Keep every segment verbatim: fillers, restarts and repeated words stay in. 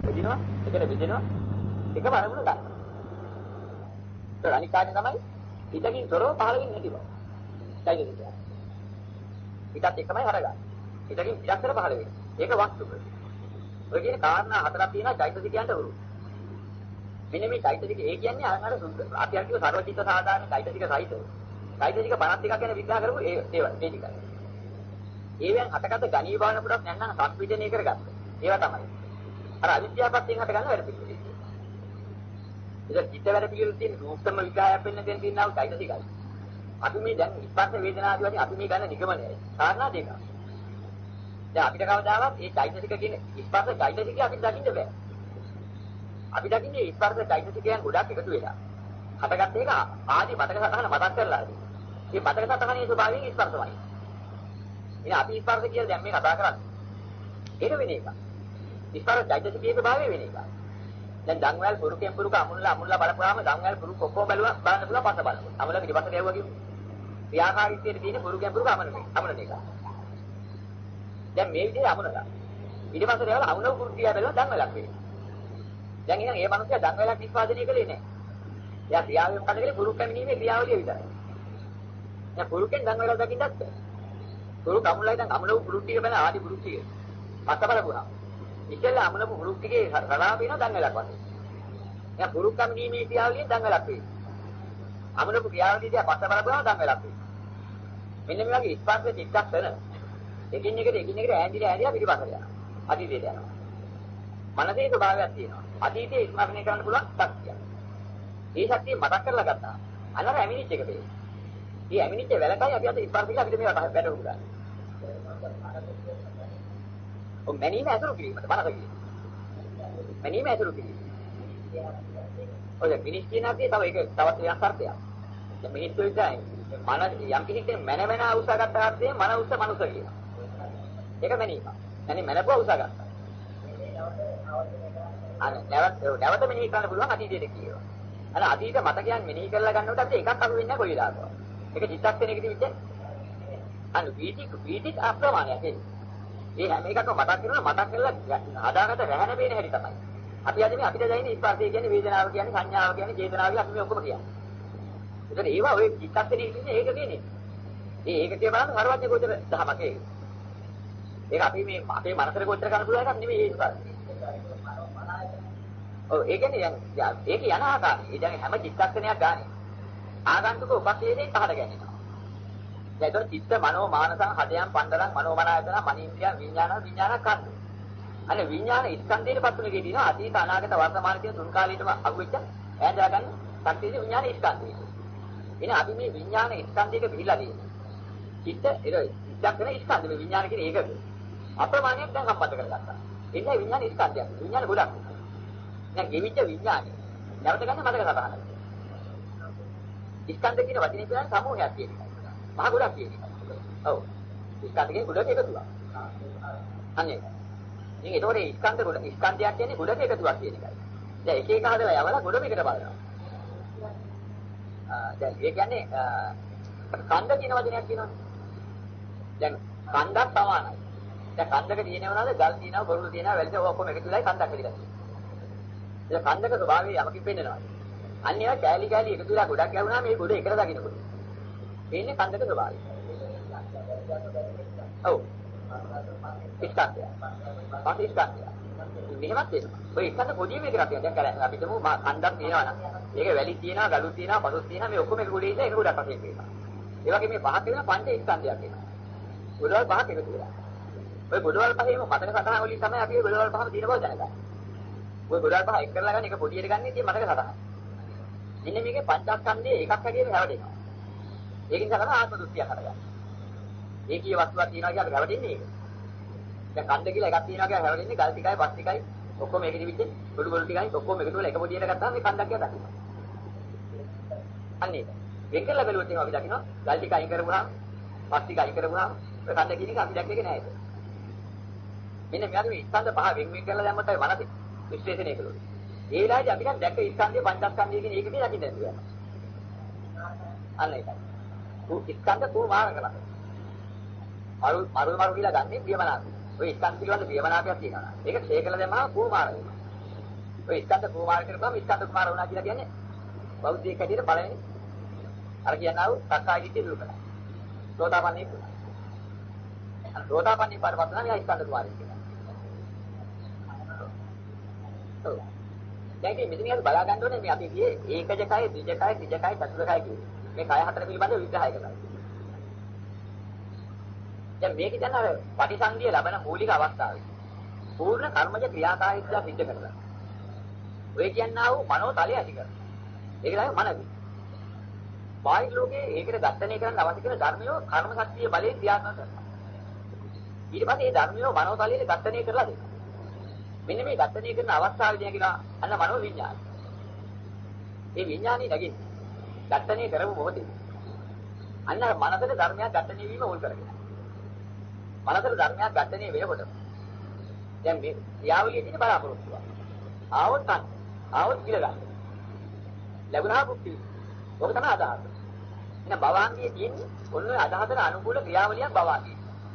ඉපදිනවා, එකට බෙදෙනවා, එකම අරමුණ ගන්නවා. ඒක අනිත් කාර්යය තමයි හිතකින් තොරව පහළ වෙන්නේ නැති බව. ඒකයි කියන්නේ. හිතත් එකමයි හරගන්නේ. හිතකින් ඉලක්කර පහළ වෙන්නේ. ඒක වස්තුක. ඔය කියන කාරණා හතරක් තියෙනවා චෛතසිකයන්ට උරු. මෙන්න මේ චෛතසික ඒ කියන්නේ අර සුද්ධ. අපි අර කිව්ව සර්වචිත්ත සාධාරණ චෛතසික සහිත. චෛතසික පනස් දෙකක් ගැන විග්‍රහ කරමු ඒ ඒවා මේ ටිකයි. ඒවෙන් හටගත්ත ගණී භාවන පුරක් නැත්නම් සංපීඩනය කරගත්ත. ඒවා තමයි. අර අවිද්‍යාවපත්යෙන් හට ගන්න වැඩ පිළිවෙල. ඒක චිත්ත වැඩ පිළිවෙල තියෙන රූපතම විග්‍රහයක් වෙන්න දෙන්න තියෙනවා චෛතසිකයි. අපි මේ දැන් ස්පර්ශ වේදනා ආදී වශයෙන් අපි මේ ගන්න නිගමනයයි. කාරණා දෙකක්. දැන් අපිට කවදාවත් මේ චෛතසික කියන ස්පර්ශ චෛතසිකය අපිට දකින්න බෑ. අපි දකින්නේ ස්පර්ශ චෛතසිකයන් ගොඩක් එකතු වෙලා. හටගත්ත එක ආදී මතක සටහන මතක් කරලා. මේ මතක සටහනේ ස්වභාවයෙන් ස්පර්ශමයි. ඉතින් අපි ස්පර්ශ කියලා දැන් මේ කතා කරන්නේ. ඒක වෙන එකක්. ස්පර්ශ චෛතසිකයේ ස්වභාවය වෙන එකක්. දැන් ධම්වැල් පුරුකෙන් පුරුක අමුල්ලා අමුල්ලා බලපුවාම ධම්වැල් පුරුක ඔක්කොම බලුවා බලන්න පුළුවන් පස්ස බලන්න. අමුල්ලා පිටිපස්ස ගැවුවා කිව්වේ. ක්‍රියාකාරීත්වයේ තියෙන පුරුකෙන් පුරුක අමනනේ. අමනන එක. දැන් මේ විදිහේ අමනලා. ඊට පස්සේ දේවල් අමුණව පුරුකියා බලනවා ධම්වැලක් වෙන්නේ. දැන් එහෙනම් ඒ මනුස්සයා ධම්වැලක් නිෂ්පාදනය කළේ නැහැ. එයා ක්‍රියාවෙන් මොකද කළේ පුරුක කැමිනීමේ ක්‍රියාවලිය විතරයි. දැන් පුරුකෙන් ධම්වැලක් දකින්නත් බැහැ. පුරුක අමුල්ලා ඉතින් අමුණව පුරුක් ටික බලන ආදි පුරුක් ටික. පස්ස බලපුවා. ඉතින්ලා අමුණපු පුරුක් ටිකේ රලා වෙනවා ධම්වැලක් වශයෙන්. දැන් පුරුක් කැමිනීමේ ක්‍රියාවලියෙන් ධම්වැලක් වෙයි. අමුණපු ක්‍රියාවලිය දිහා පස්ස බලපුවාම ධම්වැලක් වෙයි. මෙන්න මේ වගේ ස්පර්ශ චිත්තක්ෂණ එකින් එකට එකින් එකට ඈඳිලා ඈඳිලා පිටිපස්සට යනවා. අතීතයට යනවා. මනසේ ස්වභාවයක් තියෙනවා. අතීතයේ ස්මරණය කරන්න පුළුවන් ශක්තිය. ඒ ශක්තිය මතක් කරලා ගත්තා. අනර ඇමිනිච් එක දෙයි. මේ ඇමිනිච් වැලකයි අපි අද ස්පර්ශික අපිට මේ වැඩ උගා. ඔය මැනීම ඇසුරු කිරීමට මනස කියන්නේ. මැනීම ඇසුරු කිරීම. ඔය මිනිස් කියන අපේ තව ඒක තවත් වෙනස් අර්ථයක්. දැන් මිනිස්සු ඉතින් මනස යම් කිසි මන මන උසගත්ත අර්ථයෙන් මන උස මනුස කියනවා. ඒක මැනීම. يعني මනපුව උසගත්තා. අනේ නැවත නැවත මෙනෙහි කරන්න පුළුවන් අතීතයට කියනවා. අර අතීත මතකයන් මෙනෙහි කරලා ගන්නකොට අපිට එකක් අහු වෙන්නේ කොයි වෙලාවකවත්. ඒක චිත්තක්ෂණයකදී විදිහට අනු වීටි වීටි අප්‍රමාණයක් ඒ. ඒ හැම එකක්ම මතක් කරනවා මතක් කරලා හදාගත්ත රැහැන වේන හැටි තමයි. අපි අද මේ අපිට දැනෙන ස්පර්ශය කියන්නේ වේදනාව කියන්නේ සංඥාව කියන්නේ චේතනාව කියන්නේ අපි මේ ඔක්කොම කියන්නේ. ඒතර ඒවා ඔය චිත්තක්ෂණයේ ඉන්නේ ඒක කියන්නේ. ඒ ඒක කිය බලන්න සර්වඥ ගෝචර දහමක ඒක. ඒක අපි මේ අපේ මනසට ගෝචර කරන්න පුළුවන් එකක් නෙමෙයි ඒ ස්පර්ශය. ඔව් ඒ කියන්නේ දැන් ඒක යන ආකාරය. ඒ දැන් හැම චිත්තක්ෂණයක් ගානේ ආගන්තුක උපක්ෂේපයෙන් පහළ ගැනීමනවා. දැන් ඒක චිත්ත මනෝ මානසං හදයන් පණ්ඩරං මනෝමනායතන මනින්ද්‍රිය විඥාන විඥාන කන්ද. අනේ විඥාන ස්කන්ධයේ පතුලේ තියෙනවා අතීත අනාගත වර්තමාන කියන තුන් කාලයටම අහුවෙච්ච ඈඳා ගන්න ශක්තිය විඥාන ස්කන්ධය. එනේ අපි මේ විඥාන ස්කන්ධයක පිළිලා තියෙනවා. චිත්ත ඒක චිත්තක්ෂණ ස්කන්ධ මේ විඥාන කියන එකක අප්‍රමාණයක් දැන් සම්බන්ධ කරගත්තා. එන්නේ විඥාන ස්කන්ධයක්. විඥාන ගොඩක්. දැන් ගෙවිච්ච විඥානේ නැවත ගන්න මතක සටහනක්. ස්කන්ධ කියන වචනේ කියන්නේ සමූහයක් කියන එකයි. මහ ගොඩක් කියන එකයි. ඔව්. ස්කන්ධ කියන්නේ ගොඩක එකතුවක්. අනේ. ඉතින් ඒතකොට ස්කන්ධ ගොඩ ස්කන්ධයක් කියන්නේ ගොඩක එකතුවක් කියන එකයි. දැන් එක එක හදලා යවලා ගොඩ මේකට බලනවා. ආ දැන් ඒ කියන්නේ කන්ද කියන වචනයක් කියනවනේ. දැන් කන්දක් සමානයි. දැන් කන්දක තියෙනවනවාද ගල් තියෙනවා බොරුළු තියෙනවා වැලිද ඔක්කොම එකතු වෙලා කන්දක් වෙලිලා තියෙනවා. ඒක කන්දක ස්වභාවය යමකින් පෙන්නනවා. අන්න ඒවා කෑලි කෑලි එකතු වෙලා ගොඩක් යවුනා මේ ගොඩ එකට දකින්නකොට. මේන්නේ කන්දක ස්වභාවය. ඔව්. ස්කන්ධය. පාටි ස්කන්ධය. මෙහෙමත් වෙනවා. ඔය ස්කන්ධ පොඩි මේකට අපි දැන් කරන්නේ අපි හිතමු කන්දක් තියෙනවා නම් ඒක වැලි තියෙනවා ගලු තියෙනවා පසුත් තියෙනවා මේ ඔක්කොම එක ගොඩේ ඉඳලා එක ගොඩක් වශයෙන් වෙනවා. ඒ වගේ මේ පහක් වෙන පංච ස්කන්ධයක් වෙනවා. ගොඩවල් පහක් එකතු වෙලා. ඔය ගොඩවල් පහේම මතක සටහන් වලින් තමයි අපි ඔය ගොඩවල් පහම තියෙන බව දැනගන්නේ. ඔය ගොඩවල් පහ එක් කරලා ගන්න එක පොඩියට ගන්න ඉතින් මතක සටහන්. මෙන්න මේකේ පංචස්කන්ධයේ එකක් හැටියට හැවටෙනවා. ඒකින් තමයි ආත්ම දෘෂ්ටියක් හටගන්නේ. ඒකීය වස්තුවක් තියෙනවා කියලා හැවටෙන්නේ ඒක. දැන් කන්ද කියලා එකක් තියෙනවා කියලා හැවටෙන්නේ ගල් ටිකයි පස් ටිකයි ඔක්කොම ඒකෙදි විදිහට ගොඩ ගොඩ ටිකයි ඔක්කොම එකතු වෙලා එක පොඩියට ගත්තාම මේ කන්දක් කියලා දකින්න. අන්න ඒක. වෙන් කරලා බැලුවොත් එහෙනම් අපි දකිනවා ගල් ටික අයින් කරගුණාම පස් ටික අයින් කරගුණාම ඔය කන්ද කියන එක අපි දැක්කේ නෑ ඒක. මෙන්න මෙයාගේ ස්කන්ධ පහ වෙන් වෙන් කරලා දැම්මත් අපි මනසේ විශ්ලේෂණය කළොත්. ඒ වෙලාවේදී අපි දැන් දැක්ක ස්කන්ධය පංචස්කන්ධය කියන එක විදිහට දකින්න බැහැ. අන්න ඒකයි. උ ස්කන්ධ තුමාර කරලා. මරු මරු මරු කියලා ගන්නේ ප්‍රියමනාපය. ඔය ස්කන්ධ පිළිබඳ ප්‍රියමනාපයක් තියෙනවා. ඒක ෂේ කළා දැම්මම තුමාර වෙනවා. ඔය ස්කන්ධ කුමාර කරපුවම ස්කන්ධ කුමාර වුණා කියලා කියන්නේ බෞද්ධයෙක් හැටියට පළවෙනි අර කියනවා සක්කාය දිට්ඨිය දුරු කරා. සෝතාපන්නී වුණා. අර සෝතාපන්නී පාරපත් නම් යා ස්කන්ධ කුමාරයෙක් කියලා. ඔව්. දැන් මේ මෙතන බලා ගන්න ඕනේ මේ අපි කියේ ඒකජ කය, ද්විජ කය, ත්‍රිජ කය, චතුර්ථ කය කියන්නේ. මේ කය හතර පිළිබඳව විග්‍රහය කරනවා. දැන් මේක දැන් අර පටිසන්ධිය ලැබෙන මූලික අවස්ථාවේ පූර්ණ කර්මජ ක්‍රියාකාරීත්වය සිද්ධ කරලා. ඔය කියන්නා වූ මනෝ තලය ඇති කරනවා. ඒක තමයි මනස. බාහිර ලෝකයේ ඒකට ඝට්ටණය කරන්න අවශ්‍ය කරන ධර්මියෝ කර්ම ශක්තිය බලයෙන් ක්‍රියාත්මක කරනවා. ඊට පස්සේ මේ ධර්මියෝ මනෝ තලයේ ඝට්ටණය කරලා දෙනවා. මෙන්න මේ ඝට්ටණය කරන අවස්ථාවේදී කියනවා අන්න මනෝ විඥාන. මේ විඥානේ නැගින්නේ ඝට්ටණය කරපු මොහොතේ. අන්න මනසට ධර්මයක් ඝට්ටණය වීම උල් කරගෙන. මනසට ධර්මයක් ඝට්ටණය වෙනකොට දැන් මේ ක්‍රියාවලියේ තියෙන බලාපොරොත්තුව. ආවොත් ගන්න. ආවොත් ඉල ගන්න. ලැබුණා භුක්ති. ඔක තමයි අදහස. එහෙනම් භවංගයේ තියෙන්නේ ඔන්න ඔය අදහසට අනුකූල ක්‍රියාවලියක් භවංගයේ.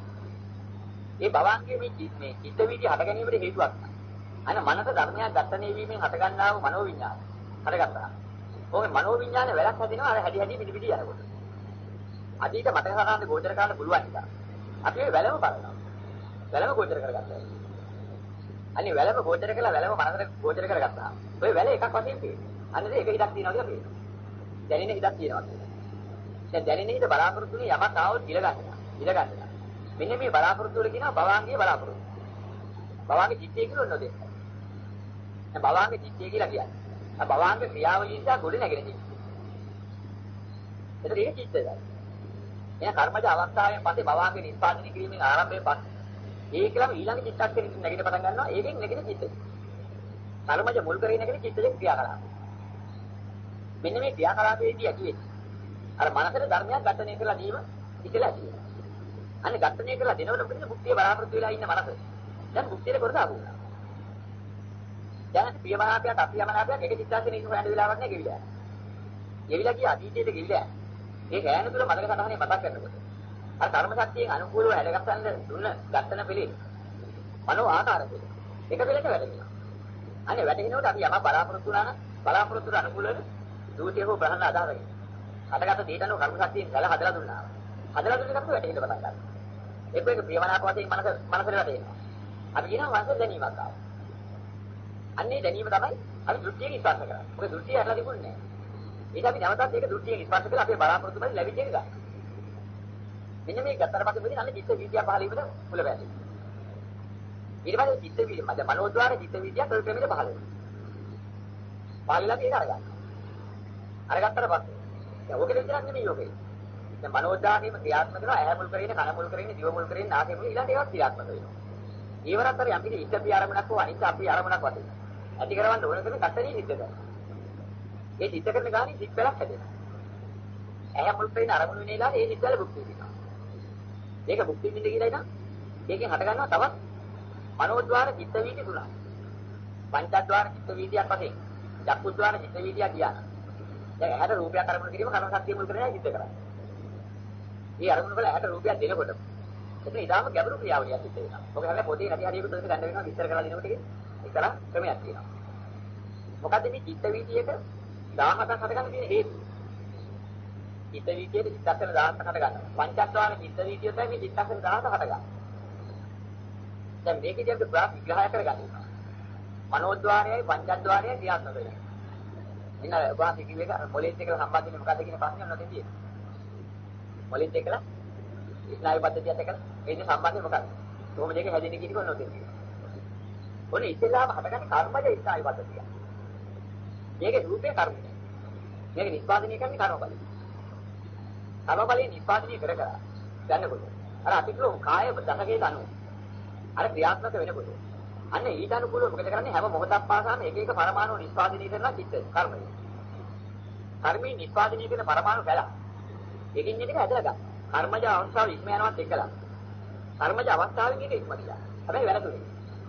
මේ භවංගයේ මේ මේ චිත්ත වීදි හට ගැනීමට හේතුවක්. අන්න මනස ධර්මයක් ඝට්ටණය වීමෙන් හට ගන්නා වූ මනෝ විඥාන. හටගත්තා. ඕකේ මනෝ විඥාන වැලක් හැදෙනවා අර හැදි හැදි පිටි පිටි යනකොට. අතීත මතක හරහාන්නේ ගෝචර කරන්න පුළුවන් නිසා. අපි මේ වැලම බලනවා. වැලම ගෝචර කරගත්තා. අනේ වැලම ගෝචර කළා වැලම මනසට ගෝචර කරගත්තා. ඔය වැල එකක් වශයෙන් පේනවා. අන්න ඒක හිතක් තියනවා කියලා පේනවා. දැනෙන හිතක් තියනවා. දැන් දැනෙන හිත බලාපොරොත්තු වෙන යමක් ආවොත් ඉල ගන්නවා. ඉල ගන්නවා. මෙන්න මේ බලාපොරොත්තු වල කියනවා භවංගයේ බලාපොරොත්තු. භවංගේ චිත්තය කියලා නෝ දෙන්න. දැන් භවංගේ චිත්තය කියලා කියන්නේ. આ භවංග ක්‍රියාවලිය නිසා ගොඩ නැගෙන දේ. එතකොට ඒක චිත්තයයි. එයා කර්මජ අවස්ථාවෙන් පස්සේ භවංගේ නිස්පාදනය කිරීමෙන් ආරම්භයෙන් පස්සේ ඒකලම ඊළඟ චිත්තක්ෂණෙකින් නැගිට පටන් ගන්නවා. ඒකෙන් නැගෙන චිත්තය. කර්මජ මුල් කරගෙන නැගෙන චිත්තයෙන් ක්‍රියාකරනවා. මෙන්න මේ ක්‍රියාකලාපයේදී ඇති වෙන්නේ අර මනසට ධර්මයක් ඝට්ටණය කරලා දීම ඉතලා තියෙනවා. අනේ ඝට්ටණය කරලා දෙනකොට පිටින් මුක්තිය බලාපොරොත්තු වෙලා ඉන්න මනස. දැන් මුක්තියට කොට දාපුවා. දැන් ප්‍රියමනාපයට අප්‍රියමනාපයට එක චිත්තක්ෂණයක ඉන්න හොයන වෙලාවක් නෑ ගෙවිලා. ගෙවිලා ගිය අතීතයට ගෙවිලා. ඒ ගෑනු තුල මතක සටහනේ මතක් කරනකොට අර කර්ම ශක්තියෙන් අනුකූලව හැදගස්සන්න දුන්න ඝට්ටන පිළි මනෝ ආකාරකෙ එක පිළට වැටෙනවා. අනේ වැටෙනකොට අපි යම බලාපොරොත්තු වුණා නම් බලාපොරොත්තුට අනුකූලව දූතිය හෝ බ්‍රහණ අදහරගෙන අටගත දීතනෝ කර්ම ශක්තියෙන් ගල හදලා දුන්නා. හදලා දුන්න එකත් වැටෙන්න පටන් ගන්නවා. ඒක එක ප්‍රියමනාප වශයෙන් මනස මනසට වැටෙනවා. අපි කියනවා මනස දැනීමක් ආවා. අන්නේ දැනීම තමයි අපි දෘෂ්ටියෙන් ස්පර්ශ කරන්නේ. මොකද දෘෂ්ටිය ඇట్లా තිබුණේ නැහැ. ඒක අපි නැවතත් ඒක දෘෂ්ටියෙන් ස්පර්ශ කරලා අපේ බලාපොරොත්තු වලින් ලැබිච්ච එක ගන්න. මෙන්න මේ ගත්තට පස්සේ මෙතන අන්න චිත්ත විද්‍යා පහළ වීමට මුල වැටේ. ඊට පස්සේ චිත්ත විද්‍යා මද මනෝද්වාර චිත්ත විද්‍යා කල් ක්‍රමයට පහළ වෙනවා. පහළලා ඒක අරගන්න. අරගත්තට පස්සේ දැන් ඔකේ විතරක් නෙමෙයි ඔකේ. දැන් මනෝද්වාරයේම ක්‍රියාත්මක කරනවා ඇහැ මුල් කරගෙන කන මුල් කරගෙන දිව මුල් කරගෙන නාසය මුල් ඊළඟ ඒවා ක්‍රියාත්මක වෙනවා. ඊවරත් අර යම්කිසි ඉච්ඡති ආරමුණක් හෝ අනිත්‍ය අපි ආරමුණක් වශයෙන් ඇති කරවන්න ඕන කරන කට්ටනිය සිද්ධ කරනවා. ඒ සිද්ධ කරන ගානේ සිත් වලක් හැදෙනවා. ඇහැ මුල් කරගෙන ආරමුණු වෙන ඉලාද ඒ සිත් වල භුක්ති විඳිනවා. ඒක භුක්ති විඳින්න කියලා ඉතින් ඒකෙන් හට ගන්නවා තවත් මනෝද්වාර චිත්ත වීදි තුනක්. පංචද්වාර චිත්ත වීදියක් වශයෙන් චක්කුද්වාර චිත්ත වීදියක් කියන. දැන් ඇහැට රූපයක් අරමුණු කිරීම කර්ම ශක්තිය මුල් කරගෙන සිද්ධ කරන්නේ. මේ අරමුණු වල ඇහැට රූපයක් දෙනකොට එතන ඊටාම ගැඹුරු ක්‍රියාවලියක් සිද්ධ වෙනවා. ඔබ හැබැයි පොතේ නැති හරියකට උදේ ගන්න වෙනවා විස්තර කරලා දෙනකොට ඒකලා ක්‍රමයක් තියෙනවා. මොකද මේ චිත්ත වීදියේක දහහක් හටගන්න තියෙන හේතුව. චිත්ත වීදියේ චිත්තක්ෂණ දහහක් හට ගන්නවා. පංචද්වාර චිත්ත වීදිය තමයි මේ චිත්තක්ෂණ දහහක් හට ගන්න. දැන් මේකදී අපි ප්‍රාප් විග්‍රහය කරගන්නවා. මනෝද්වාරයයි පංචද්වාරයයි ක්‍රියාත්මක වෙනවා. ඉන්න වාසි කිව්වේක මොලේත් එක්ක සම්බන්ධ වෙන්නේ මොකද්ද කියන ප්‍රශ්නේ ඔන්න තියෙන්නේ. මොලේත් එක්කලා ස්නායු පද්ධතියත් එක්කලා මේක සම්බන්ධය මොකක්ද? කොහොමද ඒක හැදෙන්නේ කියන එක ඔන්න තියෙන්නේ. ඔන්න ඉස්සෙල්ලාම හටගන්නේ කර්මජ ස්නායු පද්ධතිය. මේකේ රූපේ කර්මය. මේක නිස්පාදනය කරන්නේ කර්ම බලය. කර්ම බලය නිස්පාදනය කර කර ගන්නකොට අර අපිට කාය දසකේ අනුව අර ක්‍රියාත්මක වෙනකොට අන්න ඊට අනුකූලව මොකද කරන්නේ හැම මොහොතක් පාසාම එක එක පරමාණු නිස්පාදනය කරනවා චිත්ත කර්මය. කර්මී නිස්පාදනය කරන පරමාණු කැලක්. එකින් එකට ඇදලා ගන්න. කර්මජ අවස්ථාව ඉක්ම යනවත් එක්කලා. කර්මජ අවස්ථාවෙන් එක ඉක්ම ගියා. හැබැයි වැරදුනේ.